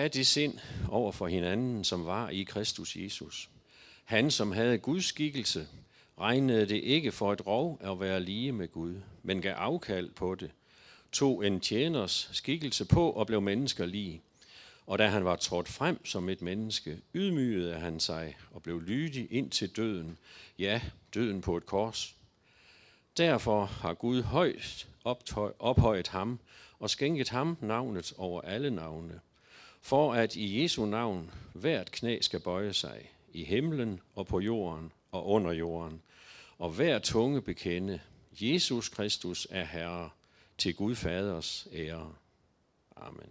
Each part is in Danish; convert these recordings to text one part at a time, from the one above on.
have det sind over for hinanden, som var i Kristus Jesus. Han, som havde Guds skikkelse, regnede det ikke for et rov at være lige med Gud, men gav afkald på det, tog en tjeners skikkelse på og blev mennesker lig. Og da han var trådt frem som et menneske, ydmygede han sig og blev lydig ind til døden, ja, døden på et kors. Derfor har Gud højst ophøjet ham og skænket ham navnet over alle navne, for at i Jesu navn hvert knæ skal bøje sig, i himlen og på jorden og under jorden, og hver tunge bekende, Jesus Kristus er Herre, til Gud Faders ære. Amen.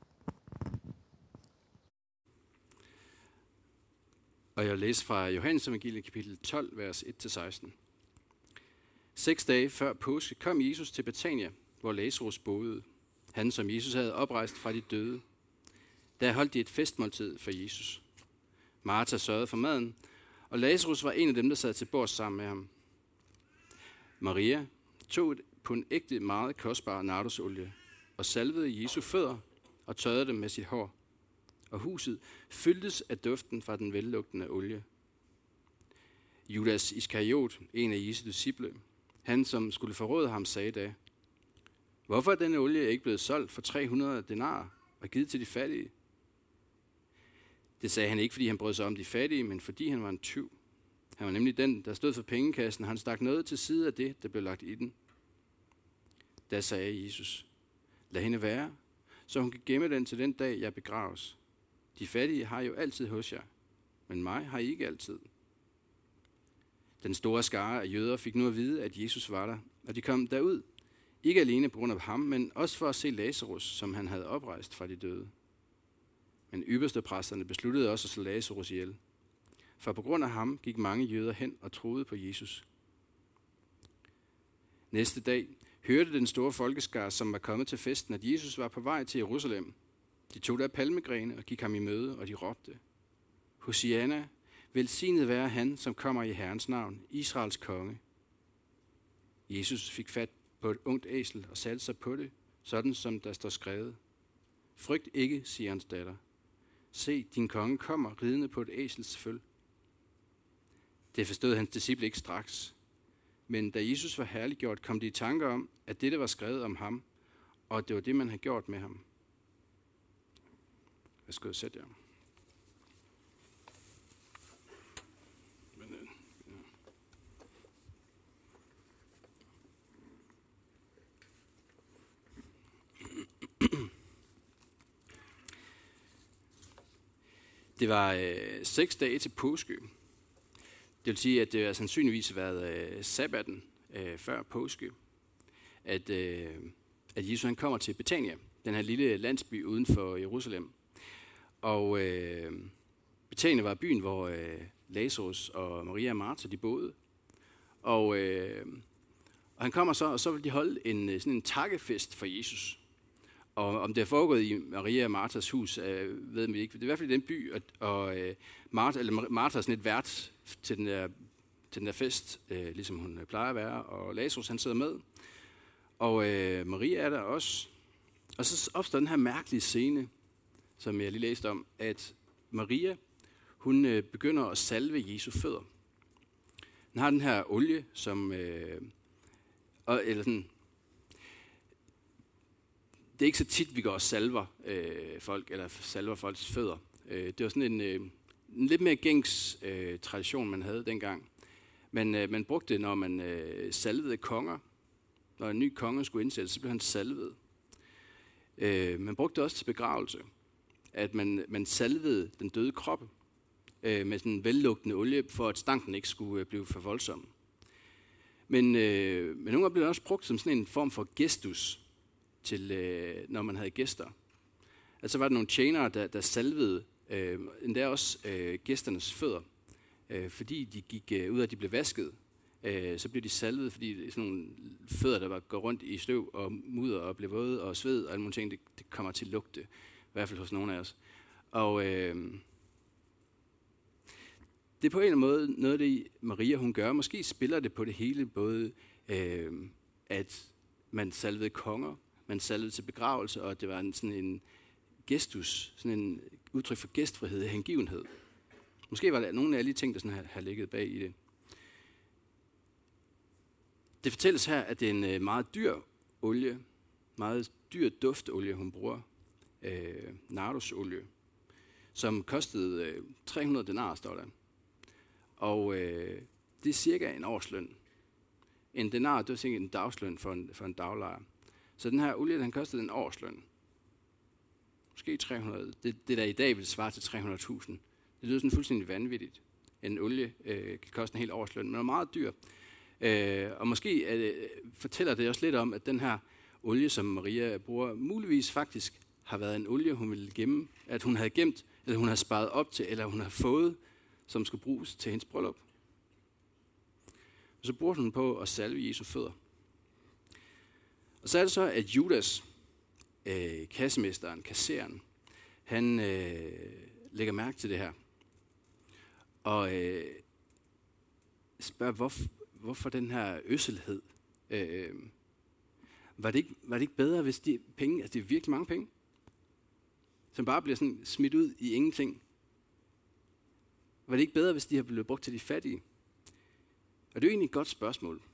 Og jeg læser fra Johannes evangeliet kapitel 12, vers 1-16. 6 dage før påske kom Jesus til Betania, hvor Lazarus boede, han som Jesus havde oprejst fra de døde. Der holdt de et festmåltid for Jesus. Martha sørgede for maden, og Lazarus var en af dem, der sad til bords sammen med ham. Maria tog på en ægte meget kostbar nardusolie og salvede Jesu fødder og tørrede dem med sit hår. Og huset fyldtes af duften fra den vellugtende olie. Judas Iskariot, en af Jesu disciple, han som skulle forråde ham, sagde da: Hvorfor er denne olie ikke blevet solgt for 300 denarer og givet til de fattige? Det sagde han ikke, fordi han brød sig om de fattige, men fordi han var en tyv. Han var nemlig den, der stod for pengekassen, og han stak noget til side af det, der blev lagt i den. Da sagde Jesus: Lad hende være, så hun kan gemme den til den dag, jeg begraves. De fattige har jo altid hos jer, men mig har I ikke altid. Den store skare af jøder fik nu at vide, at Jesus var der, og de kom derud, ikke alene på grund af ham, men også for at se Lazarus, som han havde oprejst fra de døde. Men ypperstepræsterne besluttede også at slå Lazarus ihjel, for på grund af ham gik mange jøder hen og troede på Jesus. Næste dag hørte den store folkeskare, som var kommet til festen, at Jesus var på vej til Jerusalem. De tog der palmegrene og gik ham i møde, og de råbte: Hosianna, velsignet være han, som kommer i Herrens navn, Israels konge. Jesus fik fat på et ungt æsel og satte sig på det, sådan som der står skrevet: Frygt ikke, siger hans datter. Se, din konge kommer ridende på et æsels føl. Det forstod hans disciple ikke straks. Men da Jesus var herliggjort, kom de i tanke om, at dette var skrevet om ham, og at det var det, man havde gjort med ham. Hvad skal jeg sætte jer? Det var 6 dage til påske. Det vil sige, at det har sandsynligvis været sabbaten før påske, at Jesus han kommer til Betania, den her lille landsby uden for Jerusalem. Og Betania var byen, hvor Lazarus og Maria og Martha de boede. Og han kommer så, og så vil de holde sådan en takkefest for Jesus. Og om det er foregået i Maria og Marthas hus, ved vi ikke. Det er i hvert fald i den by, og Martha er sådan lidt vært til den der fest, ligesom hun plejer at være. Og Lazarus han sidder med, og Maria er der også. Og så opstår den her mærkelige scene, som jeg lige læste om, at Maria, hun begynder at salve Jesu fødder. Hun har den her olie, som eller sådan. Det er ikke så tit, vi går og salver folk, eller salver folks fødder. Det var sådan en lidt mere gængs tradition, man havde dengang. Men man brugte det, når man salvede konger. Når en ny konge skulle indsættes, så blev han salvet. Man brugte det også til begravelse. At man salvede den døde krop med sådan en vellugtende olie, for at stanken ikke skulle blive for voldsom. Men nogle gange blev det også brugt som sådan en form for gestus, til når man havde gæster. Altså var der nogle tjenere, der salvede endda også gæsternes fødder, fordi de gik ud og de blev vasket. Så blev de salvet, fordi det er sådan nogle fødder, der går rundt i støv og mudder og bliver våde og sved og alle mulige ting, det kommer til at lugte, i hvert fald hos nogle af os. Og det er på en eller anden måde noget af det, Maria hun gør. Måske spiller det på det hele, både at man salvede konger, man salvede til begravelse, og det var sådan en gestus, sådan en udtryk for gæstfrihed, hengivenhed. Måske var der nogle af alle de ting, der sådan har ligget bag i det. Det fortælles her, at det er en meget dyr olie, meget dyr duftolie, hun bruger, nardusolie, som kostede 300 denar, står der. Og det er cirka en årsløn. En denar, det er cirka en dagsløn for en daglejer. Så den her olie, den kostede en årsløn. Måske 300. Det der i dag vil svare til 300.000. Det lyder sådan fuldstændig vanvittigt. En olie kan koste en hel årsløn, men er meget dyr. Og måske fortæller det også lidt om, at den her olie, som Maria bruger, muligvis faktisk har været en olie, hun ville gemme, at hun havde gemt, eller hun havde sparet op til, eller hun havde fået, som skulle bruges til hendes bryllup. Og så bruger hun på at salve Jesu fødder. Og så er det så, at Judas, kassemesteren, kasseren, han lægger mærke til det her. Og spørger, hvorfor den her øsselhed? Var det ikke bedre, hvis de penge, altså det er virkelig mange penge, som bare bliver sådan smidt ud i ingenting? Var det ikke bedre, hvis de havde blevet brugt til de fattige? Og det er jo egentlig et godt spørgsmål.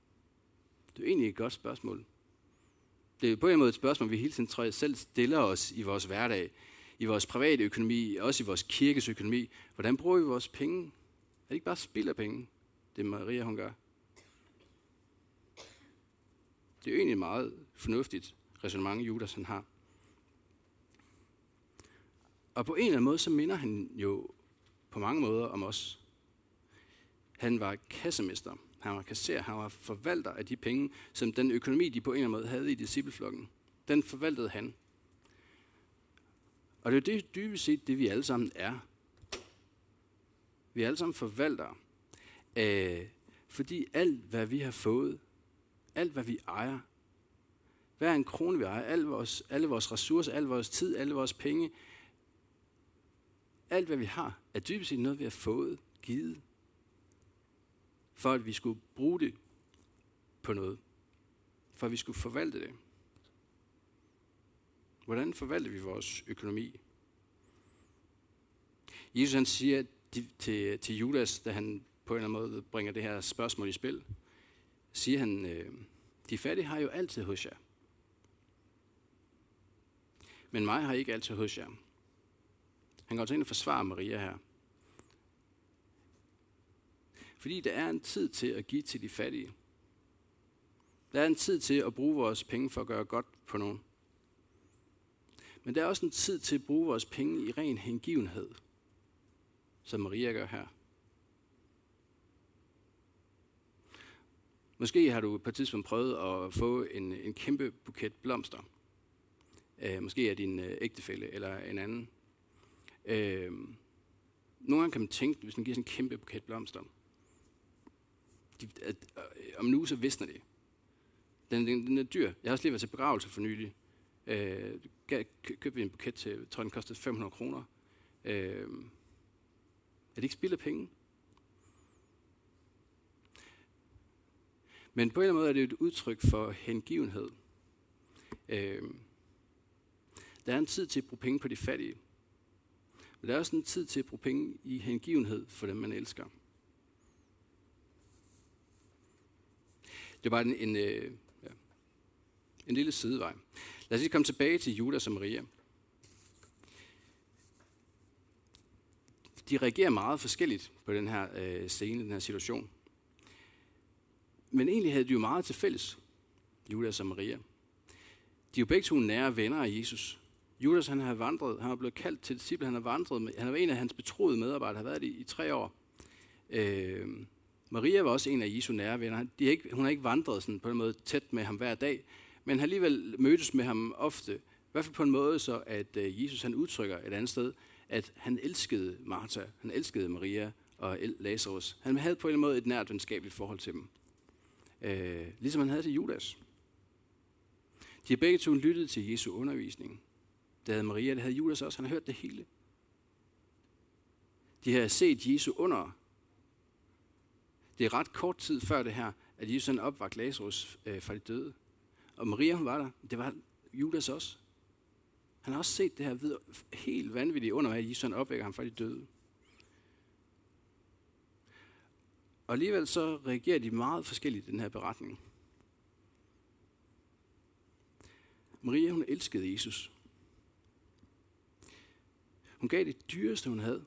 Det er på en måde et spørgsmål, vi hele tiden, tror jeg, selv stiller os i vores hverdag, i vores private økonomi, også i vores kirkes økonomi. Hvordan bruger vi vores penge? Er det ikke bare spild af penge, det Maria hun gør? Det er jo egentlig et meget fornuftigt ræsonnement, Judas han har. Og på en eller anden måde, så minder han jo på mange måder om os. Han var kassemester, han var kasser, han var forvalter af de penge, som den økonomi, de på en eller anden måde havde i discipleflokken. Den forvaltede han. Og det er jo det dybest set, det vi alle sammen er. Vi er alle sammen forvaltere. Fordi alt, hvad vi har fået, alt, hvad vi ejer, hver en krone, vi ejer, alle vores ressourcer, al vores tid, alle vores penge, alt, hvad vi har, er dybest set noget, vi har fået, givet, for at vi skulle bruge det på noget. For at vi skulle forvalte det. Hvordan forvalter vi vores økonomi? Jesus han siger til Judas, da han på en eller anden måde bringer det her spørgsmål i spil, siger han, de fattige har jo altid hos jer. Men mig har I ikke altid hos jer. Han går til ind og forsvarer Maria her. Fordi der er en tid til at give til de fattige. Der er en tid til at bruge vores penge for at gøre godt på nogen. Men der er også en tid til at bruge vores penge i ren hengivenhed, som Maria gør her. Måske har du på et tidspunkt prøvet at få en kæmpe buket blomster. Måske er din ægtefælle eller en anden. Nogle gange kan man tænke, hvis man giver sådan en kæmpe buket blomster, om en uge så visner det. Den er dyr. Jeg har også lige været til begravelse for nylig. Købte vi en buket til, jeg tror den kostede 500 kroner. Er det ikke spild af penge? Men på en eller anden måde er det et udtryk for hengivenhed. Der er en tid til at bruge penge på de fattige. Men der er også en tid til at bruge penge i hengivenhed for dem, man elsker. Det var en lille sidevej. Lad os lige komme tilbage til Judas og Maria. De reagerer meget forskelligt på den her scene, den her situation. Men egentlig havde de jo meget til fælles, Judas og Maria. De er jo begge to nære venner af Jesus. Judas han har vandret, han er blevet kaldt til disciple, han har vandret med, han var en af hans betroede medarbejdere, har været det i 3 år. Maria var også en af Jesu nære venner. Hun har ikke vandret sådan på en måde tæt med ham hver dag, men har alligevel mødtes med ham ofte. I hvert fald på en måde, så at Jesus han udtrykker et andet sted, at han elskede Martha, han elskede Maria og Lazarus. Han havde på en måde et nært venskabeligt forhold til dem. Ligesom han havde til Judas. De har begge to lyttet til Jesu undervisning. Det havde Maria, det havde Judas også. Han har hørt det hele. De har set Jesu under. Det er ret kort tid før det her, at Jesus han opvagte Lazarus fra de døde. Og Maria hun var der. Det var Judas også. Han har også set det her helt vanvittige under, at Jesus han opvækker ham fra de døde. Og alligevel så reagerer de meget forskelligt i den her beretning. Maria, hun elskede Jesus. Hun gav det dyreste, hun havde.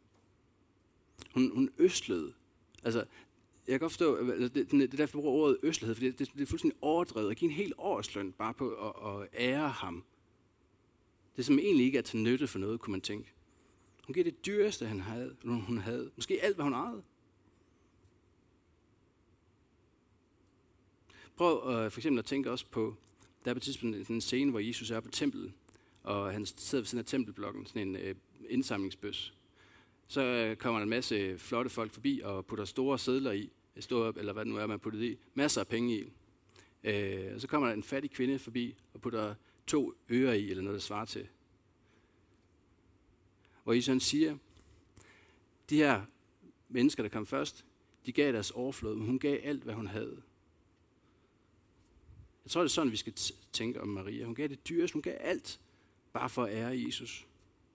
Hun østlede. Altså, jeg kan godt forstå, det er derfor, jeg bruger ordet østlighed, for det er fuldstændig overdrevet at give en hel årsløn bare på at ære ham. Det som egentlig ikke er til nytte for noget, kunne man tænke. Hun gav det dyreste, hun havde. Måske alt, hvad hun ejede. Prøv for eksempel at tænke også på, der er på et tidspunkt en scene, hvor Jesus er på templet, og han sidder ved siden af tempelblokken, sådan en indsamlingsbøs. Så kommer der en masse flotte folk forbi og putter store sedler i, eller hvad det nu er, man puttet i, masser af penge i. Og så kommer der en fattig kvinde forbi og putter 2 øre i, eller noget, der svarer til. Hvor Jesus siger, de her mennesker, der kom først, de gav deres overflod, men hun gav alt, hvad hun havde. Jeg tror, det er sådan, vi skal tænke om Maria. Hun gav det dyreste, hun gav alt, bare for at ære Jesus.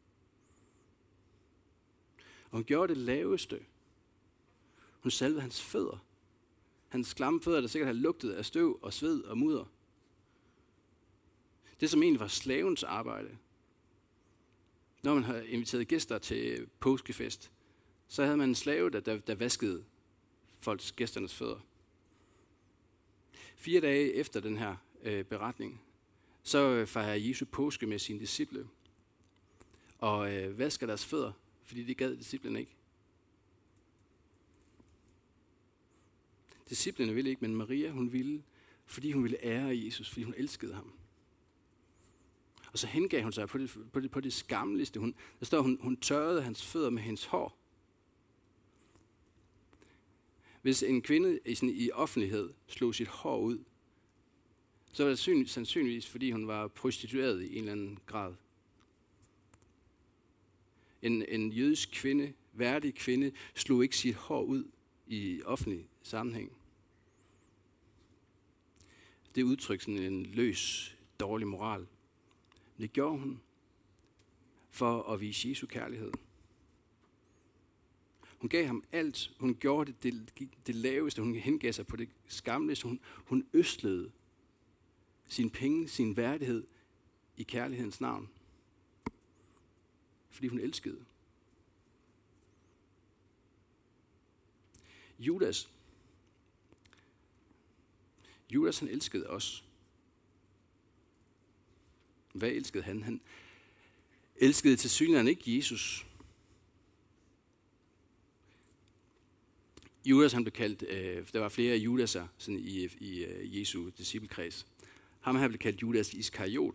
Og hun gjorde det laveste. Hun salvede hans fødder. Hans klamme fødder, der sikkert havde lugtet af støv og sved og mudder. Det, som egentlig var slavens arbejde. Når man havde inviteret gæster til påskefest, så havde man en slave, der vaskede gæsternes fødder. 4 dage efter den her beretning, så fejrer Jesus påske med sine disciple og vasker deres fødder, fordi det gad disciplene ikke. Disciplene ville ikke, men Maria, hun ville, fordi hun ville ære Jesus, fordi hun elskede ham. Og så hengav hun sig på det skammeligste. Der står, hun tørrede hans fødder med hendes hår. Hvis en kvinde i offentlighed slog sit hår ud, så var det sandsynligvis, fordi hun var prostitueret i en eller anden grad. En jødisk kvinde, værdig kvinde, slog ikke sit hår ud i offentlig sammenhæng. Det udtrykker sådan en løs, dårlig moral. Men det gjorde hun for at vise Jesu kærlighed. Hun gav ham alt. Hun gjorde det laveste. Hun hengav sig på det skamligste. Hun østlede sine penge, sin værdighed i kærlighedens navn. Fordi hun elskede. Judas han elskede os. Hvad elskede han? Han elskede tilsyneladende ikke Jesus. Judas han blev kaldt, der var flere Judaser sådan i Jesu disciplekreds. Ham her blev kaldt Judas Iskariot.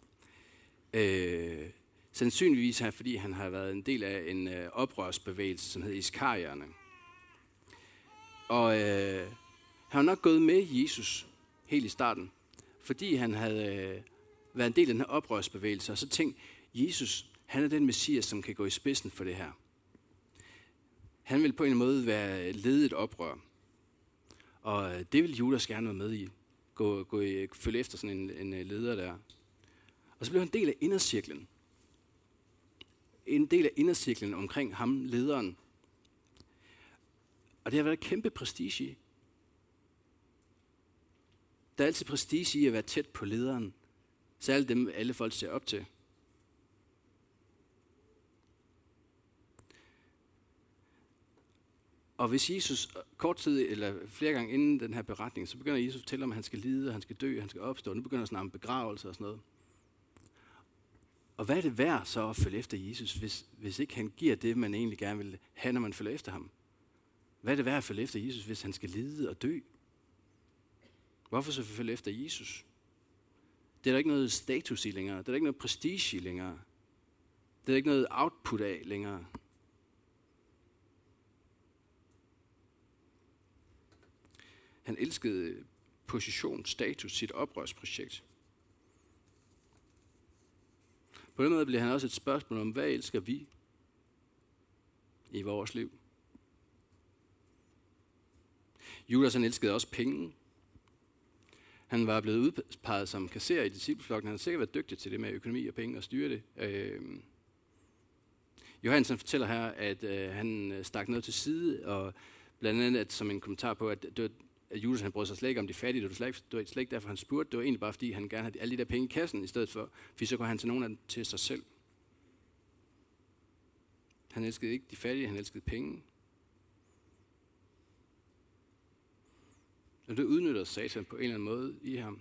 Sandsynligvis fordi han har været en del af en oprørsbevægelse, som hed Iskarierne. Og han var nok gået med Jesus helt i starten, fordi han havde været en del af den her oprørsbevægelse, og så tænkte Jesus, han er den messias, som kan gå i spidsen for det her. Han vil på en måde være ledet oprør, og det vil Judas gerne være med i, følge efter sådan en leder der. Og så blev han en del af indercirklen. En del af indercirklen omkring ham, lederen. Og det har været kæmpe prestige i. Der er altid prestige i at være tæt på lederen. Særligt dem, alle folk ser op til. Og hvis Jesus kort tid, eller flere gange inden den her beretning, så begynder Jesus at fortælle om, at han skal lide, han skal dø, han skal opstå. Nu begynder han at snakke om begravelse og sådan noget. Og hvad er det værd så at følge efter Jesus, hvis ikke han giver det, man egentlig gerne vil have, når man følger efter ham? Hvad er det værd at følge efter Jesus, hvis han skal lide og dø? Hvorfor så følge efter Jesus? Det er der ikke noget status i længere. Det er der ikke noget prestige i længere. Det er der ikke noget output af længere. Han elskede position, status, sit oprørsprojekt. På den måde bliver han også et spørgsmål om, hvad elsker vi i vores liv? Judas han elskede også penge. Han var blevet udpeget som kasserer i discipleflokken. Han har sikkert været dygtig til det med økonomi og penge og styre det. Johannes fortæller her, at han stak noget til side, og blandt andet som en kommentar på, at Judas han brød sig slet ikke om de fattige. Det var slet ikke derfor, han spurgte. Det var egentlig bare, fordi han gerne havde alle de der penge i kassen i stedet for. Fordi så kunne han tage nogle af dem til sig selv. Han elskede ikke de fattige, han elskede penge. Og det udnytter Satan på en eller anden måde i ham.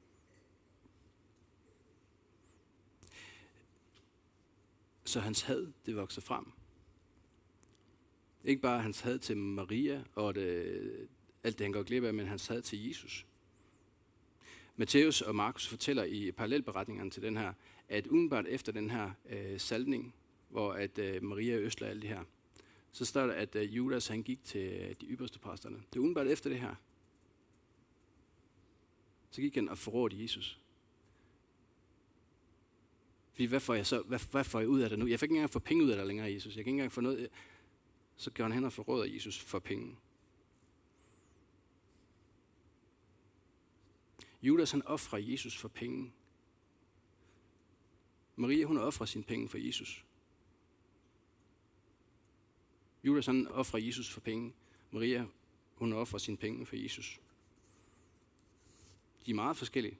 Så hans had, det vokser frem. Ikke bare hans had til Maria og alt det, han går glip af, men hans had til Jesus. Matthæus og Markus fortæller i parallelberetningerne til den her, at umiddelbart efter den her salvning, hvor at Maria øsler alt det her, så står der, at Judas han gik til de ypperste præsterne. Det er umiddelbart efter det her. Så gik han og forrådte Jesus. Fordi hvad får jeg ud af det nu? Jeg fik ikke engang få penge ud af det længere, Jesus. Jeg kan ikke engang få noget. Så gør han hen og forråder Jesus for penge. Judas han offrer Jesus for penge. Maria hun offrer sine penge for Jesus. Judas han offrer Jesus for penge. Maria hun offrer sine penge for Jesus. De er meget forskellige.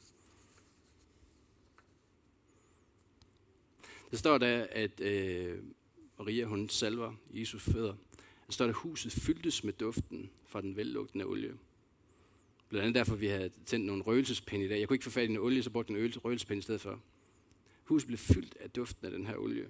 Der står der, at Maria hun salver Jesus fødder. Der står der, at huset fyldtes med duften fra den vellugtende olie. Blandt andet derfor, vi havde tændt nogle røgelsespinde i dag. Jeg kunne ikke få fat i en olie, så brugte jeg en røgelsespinde i stedet for. Huset blev fyldt af duften af den her olie.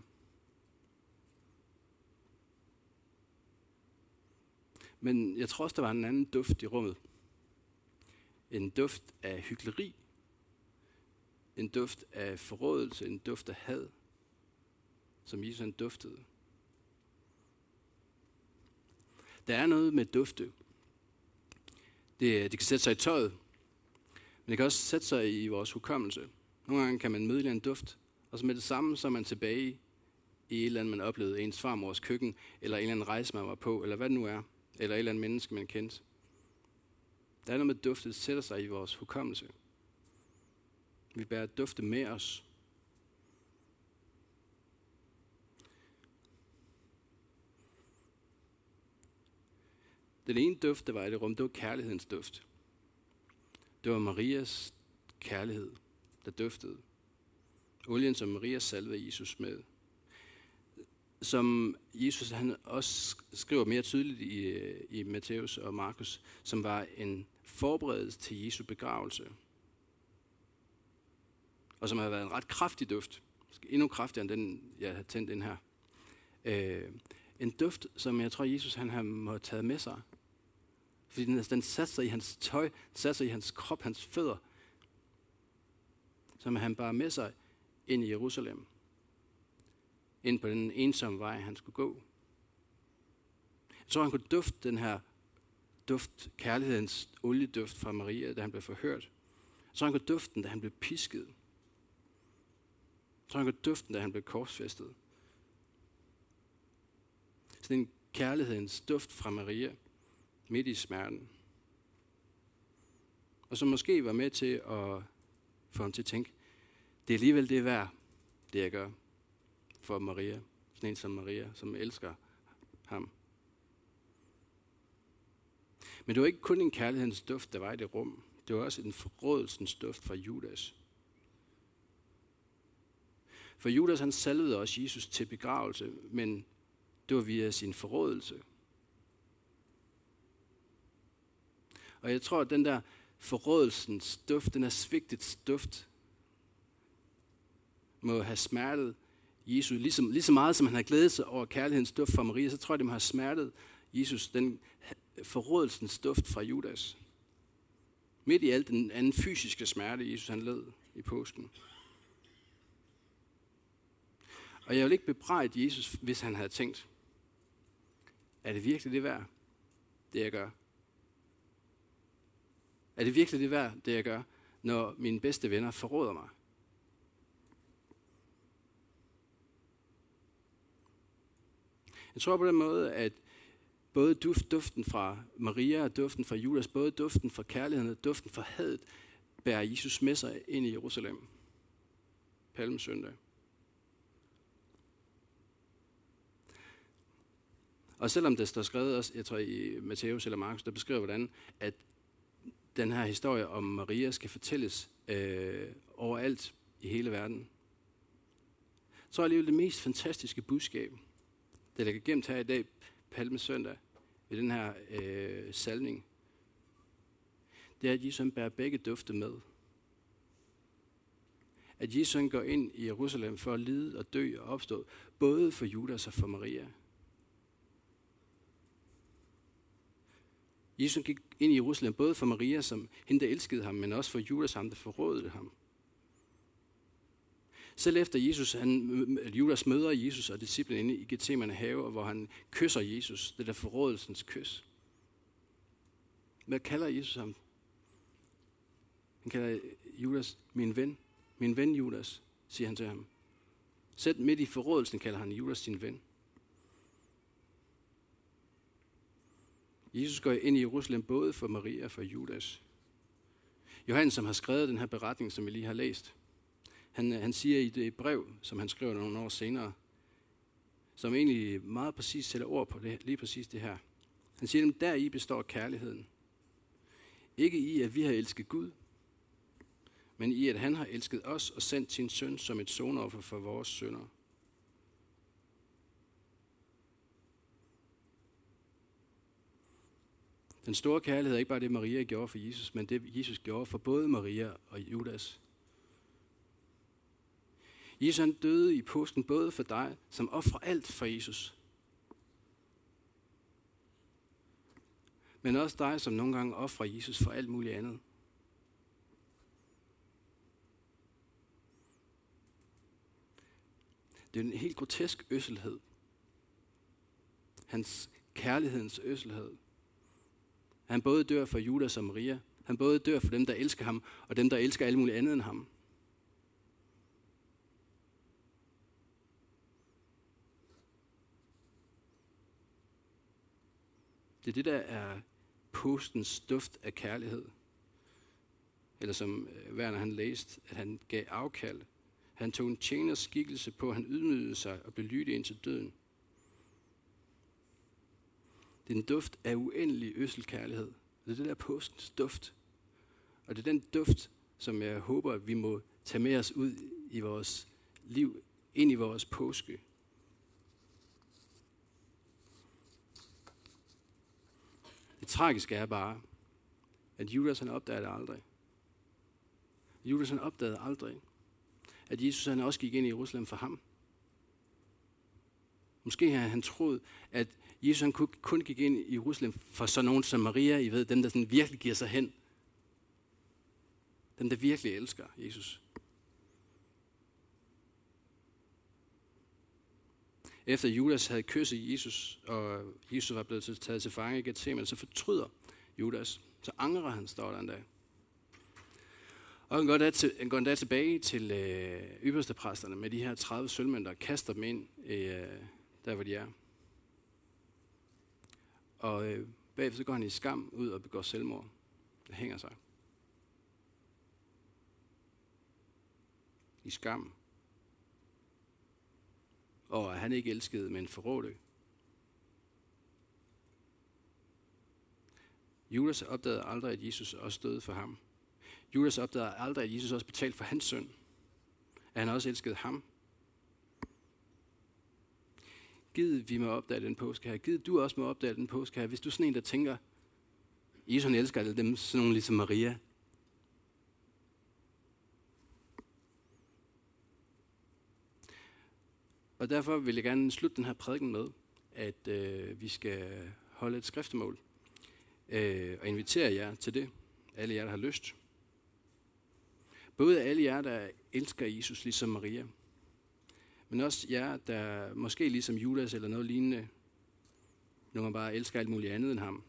Men jeg tror også, der var en anden duft i rummet. En duft af hykleri. En duft af forrådelse. En duft af had. Som Jesus han duftede. Der er noget med dufte. Det kan sætte sig i tøjet. Men det kan også sætte sig i vores hukommelse. Nogle gange kan man møde en duft. Og så med det samme, så er man tilbage i et eller andet, man oplevede. Ens farmors køkken. Eller en eller anden rejse, man var på. Eller hvad det nu er. Eller et eller andet menneske, man kendte. Der er noget med duftet, der sætter sig i vores hukommelse. Vi bærer dufte med os. Den ene duft, der var i det rum, det var kærlighedens duft. Det var Marias kærlighed, der duftede. Olien, som Maria salvede Jesus med. Som Jesus han også skriver mere tydeligt i Matthæus og Markus, som var en forberedelse til Jesu begravelse. Og som har været en ret kraftig duft. Endnu kraftigere end den, jeg har tændt ind her. En duft, som jeg tror, Jesus han har måttet taget med sig. Fordi den satte sig i hans tøj, satte sig i hans krop, hans fødder. Som han bar med sig ind i Jerusalem. Ind på den ensomme vej, han skulle gå. Jeg tror, han kunne dufte den her duft, kærlighedens olieduft fra Maria, da han blev forhørt. Jeg tror, han kunne dufte den, da han blev pisket. Jeg tror, han kunne dufte den, da han blev korsfæstet. Sådan en kærlighedens duft fra Maria, midt i smerten. Og som måske var med til at få ham til at tænke, det er alligevel det værd, det jeg gør for Maria. Sådan en som Maria, som elsker ham. Men det var ikke kun en kærlighedens duft, der var i det rum. Det var også en forrådelsens duft fra Judas. For Judas han salvede også Jesus til begravelse, men det var via sin forrådelse. Og jeg tror, at den der forrådelsens duft, den her svigtets duft, må have smertet Jesus lige så meget, som han har glædet sig over kærlighedens duft fra Maria, så tror jeg, det må have smertet Jesus, den forrådelsens duft fra Judas. Midt i alt den anden fysiske smerte, Jesus han led i påsken. Og jeg vil ikke bebrejde Jesus, hvis han havde tænkt, er det virkelig det værd, det jeg gør? Er det virkelig det værd, det jeg gør, når mine bedste venner forråder mig? Jeg tror på den måde, at både duften fra Maria og duften fra Judas, både duften fra kærligheden og duften fra hadet, bærer Jesus med sig ind i Jerusalem. Palmesøndag. Og selvom det står skrevet også, jeg tror i Matthæus eller Markus, der beskriver, hvordan at den her historie om Maria skal fortælles overalt i hele verden, så er alligevel det mest fantastiske budskab, der ligger gemt her i dag, Palmesøndag, ved den her salmning, det er, at Jesus bærer begge dufte med. At Jesus går ind i Jerusalem for at lide og dø og opstå, både for Judas og for Maria. Jesus gik ind i Jerusalem både for Maria, som hende, der elskede ham, men også for Judas, ham, der forrådede ham. Selv efter Judas møder Jesus og disciplen inde i Getsemane have, hvor han kysser Jesus, det der forrådelsens kys. Hvad kalder Jesus ham? Han kalder Judas min ven. Min ven Judas, siger han til ham. Selv midt i forrådelsen kalder han Judas sin ven. Jesus går ind i Jerusalem både for Maria og for Judas. Johannes, som har skrevet den her beretning, som vi lige har læst, han siger i det brev, som han skriver nogle år senere, som egentlig meget præcis sætter ord på det, lige præcis det her. Han siger, at deri består kærligheden. Ikke i, at vi har elsket Gud, men i, at han har elsket os og sendt sin søn som et sonoffer for vores synder. Den store kærlighed er ikke bare det, Maria gjorde for Jesus, men det, Jesus gjorde for både Maria og Judas. Jesus han døde i påsken både for dig, som offrer alt for Jesus. Men også dig, som nogle gange offrer Jesus for alt muligt andet. Det er en helt grotesk øsselhed. Hans kærlighedens øsselhed. Han både dør for Judas og Maria. Han både dør for dem, der elsker ham, og dem, der elsker alt muligt andet end ham. Det er det, der er påskens duft af kærlighed. Eller som Werner han læste, at han gav afkald. Han tog en tjeners skikkelse på, han ydmygede sig og blev lydig indtil døden. Det er en duft af uendelig øsselkærlighed. Det er det der påskens duft. Og det er den duft, som jeg håber, at vi må tage med os ud i vores liv, ind i vores påske. Det tragiske er bare, at Judas han opdagede det aldrig. Judas han opdagede aldrig, at Jesus han også gik ind i Jerusalem for ham. Måske havde han troet, at Jesus han kun gik ind i Jerusalem for sådan nogen som Maria, I ved, dem der sådan virkelig giver sig hen. Dem der virkelig elsker Jesus. Efter Judas havde kysset Jesus, og Jesus var blevet taget til fange i Getsemane, så fortryder Judas. Så angrer han, står der en dag. Og han går endda tilbage til ypperstepræsterne med de her 30 sølvmænd, der kaster dem ind der, hvor de er. Og bagefter så går han i skam ud og begår selvmord. Det hænger sig. I skam. Og han ikke elskede, men forrådte. Judas opdagede aldrig, at Jesus også døde for ham. Judas opdagede aldrig, at Jesus også betalte for hans synd. At han også elskede ham. Gid vi må opdage den påske her. Gid du også må opdage den påske her. Hvis du er sådan en, der tænker, Jesus han elsker alle dem, sådan nogle ligesom Maria. Og derfor vil jeg gerne slutte den her prædiken med, at vi skal holde et skriftemål. Og invitere jer til det. Alle jer, der har lyst. Både alle jer, der elsker Jesus, ligesom Maria. Men også jer, der måske ligesom Judas eller noget lignende, når man bare elsker alt muligt andet end ham.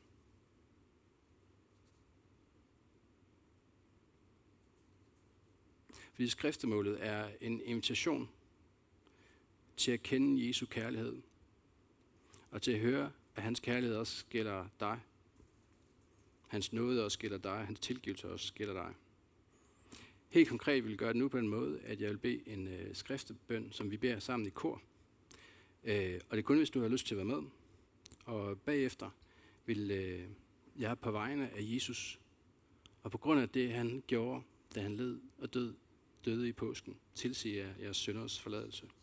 Fordi skriftemålet er en invitation til at kende Jesu kærlighed. Og til at høre, at hans kærlighed også gælder dig. Hans nåde også gælder dig. Hans tilgivelse også gælder dig. Helt konkret vil jeg gøre det nu på den måde, at jeg vil bede en skriftebøn, som vi beder sammen i kor. Og det er kun, hvis du har lyst til at være med. Og bagefter vil jeg på vegne af Jesus, og på grund af det, han gjorde, da han led og døde i påsken, tilsiger jeres synders forladelse.